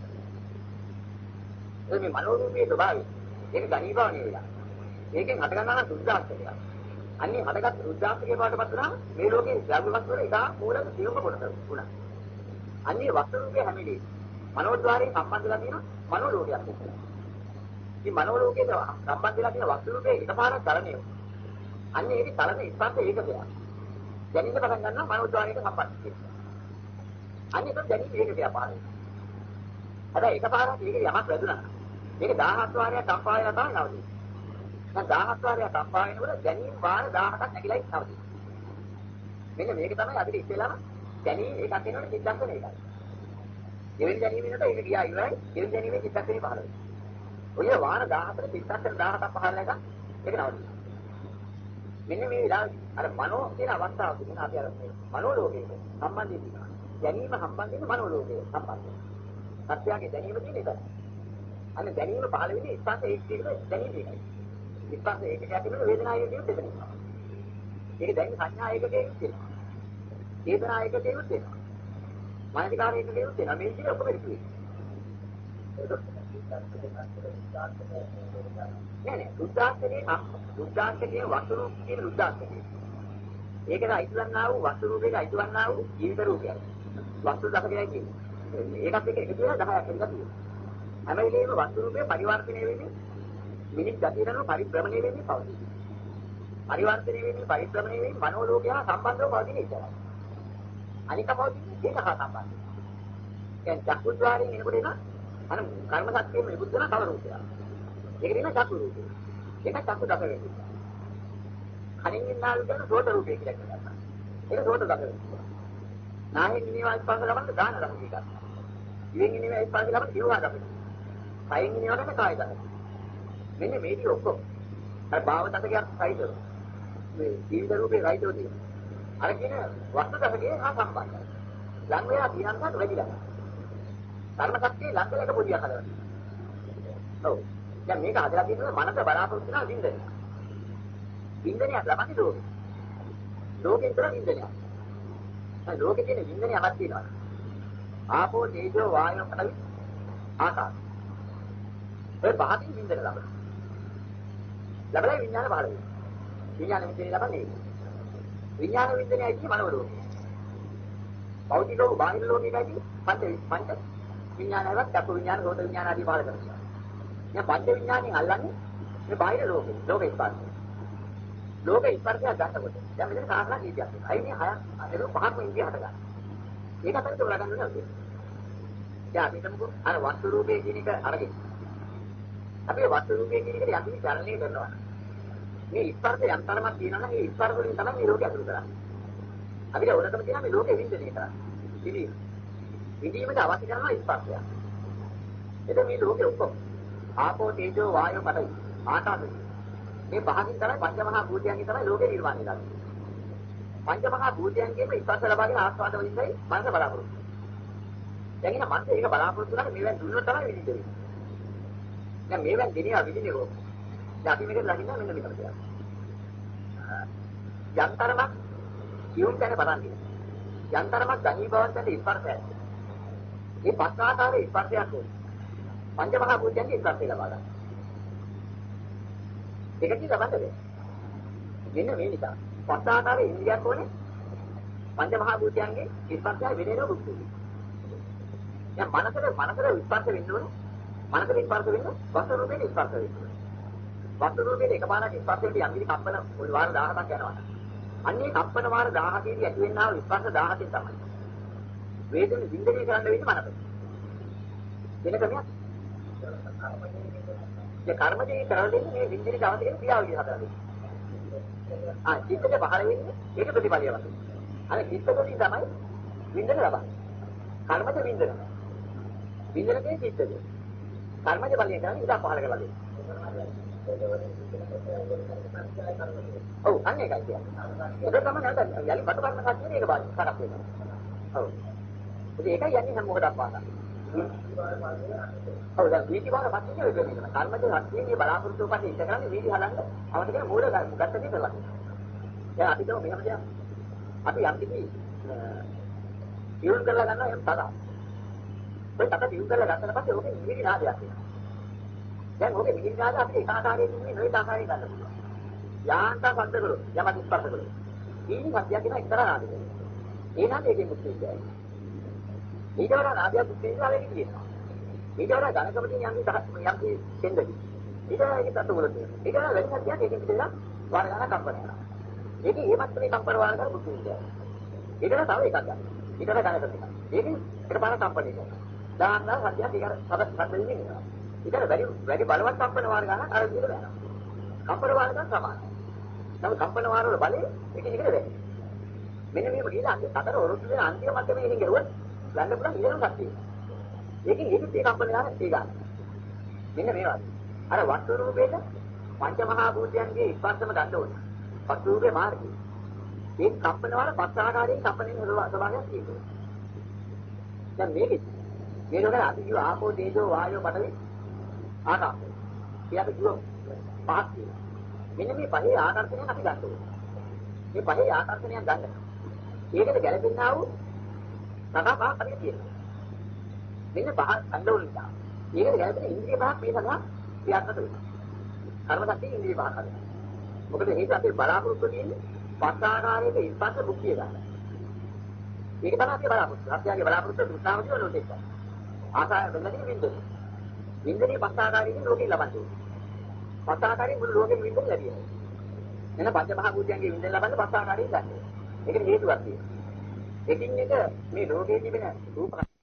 ඒ මේ මනෝ රූපයේ ස්වභාවය ඒක ධනීභව නෙවෙයි. ඒකෙන් හටගන්නා නම් සුද්ධාස්තකයක්. අන්නේ හටගත් සුද්ධාස්තකේ පාටපත් වුණා මේ ලෝකේ ධර්ම වස්තු වල එක මූල සියුම්ම කොටස වුණා. අන්නේ වස්තු රූපය හැමදේ මනෝද්වාරයෙන් සම්බන්ධලා තියෙන මනෝ ලෝකයක් එක්ක. මේ මනෝ ලෝකයේ සම්බන්ධලා තියෙන වස්තු රූපේ එකපාරක් තරණය. අන්නේ ඒකේ තරණ ඉස්සත් ඒක දෙයක්. දැනින්න පටන් ගන්නවා මනෝද්වාරයට සම්බන්ධ වෙනවා. අන්නේ ඒක දැනි මේක දෙයක් පාරේ. හැබැයි එකපාරක් ඒකේ යමක් වැදුනා. මේක දහහත් වාරයක් කම්පා වෙලා තමයි නවතින්නේ. දැන් දහහත් වාරයක් කම්පා වෙනකොට දැනීම වාර දහහක් නැగిලා ඉන්නවදී. මෙන්න මේක තමයි අපිට ඉස්සෙල්ලාම දැනීම ඒකක් වෙනකොට සිද්ධාන්ත මේකයි. දෙවෙනි දැනීමකට ඒක ගියා ඉවරයි. දෙවෙනි දැනීමේ චිත්තක්ෂණේ පහළ වෙනවා. ඔය වාර දහහතර චිත්තක්ෂණ දහහක් පහළ එක ඒක නවතිනවා. මෙන්න මේ විලාසී අර මනෝ කියන අවස්ථාව තිබුණා අපි අර මනෝ ලෝකයේ සම්බන්ධය තියෙනවා. දැනීම සම්බන්ධයෙන් මනෝ ලෝකයේ සම්බන්ධය. සත්‍යයේ දැනීම තියෙන එක. අන්න දැනීම පහළ වෙන්නේ ඉස්සත් ඒක කියන දැනීම එකයි. ඉස්සත් ඒක කියන්නේ වේදනාවේ කියන දෙක. ඒක දැන් සංඥා ඒකකේ තියෙනවා. චේතනා ඒකකේ තියෙනවා. මානසිකාර ඒකකේ තියෙනවා. මේ විදිහට ඔක්කොම ඉතිරි. නෑ නෑ සුද්ධාස්තකේ සුද්ධාස්තකේ වස්තු රූපයේ සුද්ධාස්තකේ. ඒකද අයිතිවන්නා වූ වස්තු රූපයක අයිතිවන්නා වූ ජීවිත රූපයක්. වස්තු දහකයයි කියන්නේ. ඒකත් එක්ක එකතු වෙලා දහයක් වෙනවා. හැම වෙලේම වස්තු රූපේ පරිවර්තනය වෙන්නේ මිනිස් ගතියන පරිභ්‍රමණය වෙන්නේ පවතී. පරිවර්තනය වෙන්නේ පරිභ්‍රමණය වෙන්නේ මනෝ ලෝකය හා සම්බන්ධව පවතින ඉතරයි. අනික පවතින්නේ ඒක හා සම්බන්ධයි. දැන් චක්කුද්්වාරයෙන් එනකොට එන අර කර්ම ශක්තියෙන් නිකුත් වෙන කල රූපය. ඒක දින චක්කු රූපය. ඒක චක්කු දක වෙන්නේ. කලින් ඉන්නාලු කියන සෝත රූපය කියලා කියනවා. ඒක සෝත දක වෙන්නේ. නාහෙන් ඉනිවා ස්පර්ශ ලබන්න දාන දක එකක්. ඉවෙන් ඉනිවා ස්පර්ශ ලබන්න දිවවා දක. කයින් ඉනිවා ගන්න කාය දක. මෙන්න මේක ඔක්කොම අර භාව දකයක් සයිදෝ. මේ ජීවිත රූපේ රයිදෝ තියෙනවා. අර කියන වස්තු දකයේ හා සම්බන්ධයි. ලං වෙලා කියනකට වැඩිලා. කර්ම ශක්තිය ලං වෙලට පොදියක් හදනවා. ඔව්. දැන් මේක හදලා තියෙනවා මනස බලාපොරොත්තු වෙන වින්දනය. වින්දනයක් ලබන්නේ ලෝකේ. ලෝකේ විතර වින්දනයක්. දැන් ලෝකේ තියෙන වින්දනයක් තියෙනවා. ආපෝ තේජෝ වායෝ පඨවි ආකාශ. ඒ පහකින් වින්දන ලබනවා. ලබලා විඥාන පහළ වෙනවා. විඥාන වින්දනය ලබන්නේ. විඥාන වින්දනයයි කියන්නේ මනෝ ලෝකේ. භෞතික ලෝක බාහිර ලෝකයකදී පංච පංච විඥානවත් චක්කු විඥාන රෝධ විඥාන ආදී පහළ කරනවා. දැන් පංච විඥාණයෙන් අල්ලන්නේ මේ බාහිර ලෝකෙ. ලෝක ස්පර්ශය. ලෝක ස්පර්ශය ගන්නකොට දැන් මෙතන කාරණා කීපයක් තියෙනවා. අයි මේ හයක් අතර පහක්ම ඉන්දිය හට ගන්න. ඒක අතර තෝරා ගන්න ඕනේ. දැන් අපි හිතමුකෝ අර වස්තු රූපේ කියන එක අරගෙන. අපි වස්තු රූපේ කියන එකට යටි චලනය කරනවා. මේ ස්පර්ශය යම් තරමක් තියෙනවා නම් ඒ ස්පර්ශ වලින් තමයි මේ ලෝකය අතුරු කරන්නේ. අපිට ඕනකම තියෙනවා මේ ලෝකෙ විඳින එක. ඉතින් විඳීමට අවශ්‍ය කරන ස්පර්ශය. එතකොට මේ ලෝකෙ ඔක්කොම ආපෝ තේජෝ වායෝ පඨවි ආකාශය. මේ පහකින් තමයි පංචමහා භූතයන්ගෙන් තමයි ලෝකේ නිර්මාණය වෙන්නේ. පංචමහා භූතයන්ගෙන් ස්පර්ශ ලබාගෙන ආස්වාද වෙන්නයි මනස බලාපොරොත්තු. දැන් ඉතින් මනස ඒක බලාපොරොත්තු කරලා මේවෙන් දුන්නොත් තමයි විඳින්නේ. දැන් මේවෙන් දෙනියා විඳින්නේ රෝග. දැන් අපි මේක ලකින්න මෙන්න මෙතන කියලා. යන්තරමක් කියුම් ගැන බලන්න. යන්තරමක් ගණී බවක් ගන්න ස්පර්ශය. මේ පස් ආකාරයේ ස්පර්ශයක් ඕනේ. පංචමහා භූතයන්ගේ ස්පර්ශය ලබා ගන්න. ඒක කිව්ව බඳද? මෙන්න මේ නිසා. පස් ආකාරයේ ඉන්ද්‍රියක් ඕනේ. පංචමහා භූතයන්ගේ ස්පර්ශය වෙනේන බුද්ධි. දැන් මනසට මනසට ස්පර්ශ වෙන්න ඕනේ. මනසට ස්පර්ශ වෙන්න වස්තු රූපේ ස්පර්ශ වෙන්න ඕනේ. වස්තු රූපේ එකපාරට ස්පර්ශ වෙන්න යම් කිසි කම්පන වාර දහහක් යනවා. අන්නේ කම්පන වාර දහහකදී ඇති වෙනා වූ ස්පර්ශ දහහකින් තමයි. වේදන විඳිනේ කරන්න වෙන්නේ මනසට. වෙන ක්‍රමයක් ඒ කර්මජේ කරලා දෙන්නේ මේ විඳිනේ තවද කියන ක්‍රියාව විදිහට හදලා දෙන්නේ. ආ චිත්තේ පහළ වෙන්නේ ඒක ප්‍රතිපලිය වශයෙන්. අර චිත්තකෝටි තමයි විඳින ලබන්නේ. කර්මජ විඳින. විඳිනකේ චිත්තේ. කර්මජ බලයෙන් කරන්නේ ඉඳා පහළ කරලා දෙන්නේ. ඔව් අන්නේ එකයි කියන්නේ. ඒක තමයි නේද? යලි බට ගන්න කච්චේ මේක බාහිර කරක් වෙනවා. ඔව්. ඉතින් ඒකයි යන්නේ හැම මොකටද පාසා. ඔව් දැන් වීදි බාර පස්සේ වෙන්නේ. කර්මජ ශක්තියේ බලාපොරොත්තු පස්සේ ඉඳ කරන්නේ වීදි හදන්න අවශ්‍ය කරන මූල ගත්තදී කරලා. දැන් අපි තමයි මෙහෙම දෙයක්. අපි යම් කිසි ඉරුල් කරලා ගන්නවා එහෙම tada. ඒ tada ඉරුල් කරලා ගත්තට පස්සේ ඕකේ නිවිලි නාදයක් එනවා. දැන් ඕකේ නිවිලි නාද අපිට එක ආකාරයකින් ඉන්නේ නොයෙක් ආකාරයකින් ගන්න පුළුවන්. යාන්තම් සද්ද කරොත් යමක් ස්පර්ශ කරොත්. ඊනි සත්‍යයක් කියන එක්තරා නාදයක්. ඒ නාදයෙන් මුක්තිය කියයි. ඊට වඩා නාදයක් මුක්තිය කියලා කියනවා. ඊට වඩා ධනකමකින් යම් යම් දෙන්නදී. ඊට වඩා ඒක තත්ත්වවල තියෙනවා. ඊට වඩා වැඩි සත්‍යයක් ඒකෙන් පිටලා වාර ගන්න කම්පන කරනවා. ඒකේ මේ මත්නේ කම්පන වාර කරලා මුක්තිය කියයි. ඊට වඩා තව එකක් ගන්න. ඊට වඩා ධනකමකින්. ඒකෙන් එකපාර කම්පණය කරනවා. දාන්නා සත්‍යයක් ඒක සබත් සම්බෙන්නේ නෙවෙයි. ඊට වැඩි වැඩි බලවත් කම්පන වාර ගන්න අර විදිහට යනවා. කම්පන වාර ගන්න සමානයි. නමුත් කම්පන වාර වල බලේ එක එකට වෙන්නේ. මෙන්න මේක කියලා අන්තිම සතර වරුද්ද වෙන අන්තිම මට්ටමේ එකකින් ගිරුවොත් ගන්න පුළුවන් ඉරණ ශක්තිය. ඒකෙන් ඒකත් ඒ කම්පන ගන්න ඒ ගන්න. මෙන්න මේ වගේ. අර වස්තු රූපේට පංචමහා භූතයන්ගේ ස්පර්ශම ගන්න ඕනේ. වස්තු රූපේ මාර්ගය. මේ කම්පන වල පස් ආකාරයෙන් කම්පණයෙන් ස්වභාවයක් තියෙනවා. දැන් මේකෙත් මේ ලෝකේ අපි කිව්ව ආපෝ තේජෝ වායෝ පඨවි ආකාශය. අපි කිව්ව පහක් තියෙනවා. මෙන්න මේ පහේ ආකර්ෂණයක් අපි ගන්න ඕනේ. මේ පහේ ආකර්ෂණයක් ගන්න. ඒකට ගැලපෙන්නා වූ සදා පහක් අපිට තියෙනවා. මෙන්න පහ ගන්න ඕනේ නිසා. ඒකට ගැලපෙන ඉන්ද්‍රිය පහක් මේ සඳහා ක්‍රියාත්මක වෙනවා. කර්ම ශක්තිය ඉන්ද්‍රිය පහක් හදනවා. මොකද මේක අපේ බලාපොරොත්තු තියෙන්නේ පස් ආකාරයක ඉස්පස්ස මුක්තිය ගන්න. ඒක තමයි අපි බලාපොරොත්තු. අපිගේ බලාපොරොත්තු දුන්නාම කියන ලෝකෙට. ආසාව වෙනදී විඳින්න. වින්දනයේ පස් ආකාරයකින් ලෝකෙ ලබන්නේ. පස් ආකාරයෙන් මුළු ලෝකෙම වින්දන ලැබෙනවා. එන පංච මහා භූතයන්ගේ වින්දන ලබන්නේ පස් ආකාරයෙන් ගන්න. ඒකට හේතුවක් තියෙනවා. එකින් එක මේ ලෝකයේ තිබෙන රූප